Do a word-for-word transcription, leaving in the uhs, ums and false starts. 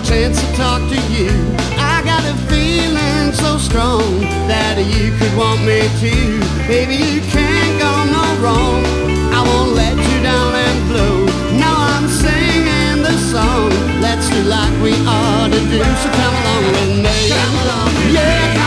chance to talk to you. I got a feeling so strong that you could want me too. Baby, you can't go no wrong. I won't let you down and blow. Now I'm singing the song. Let's do like we ought to do. So come along with me. Come along with yeah. Me.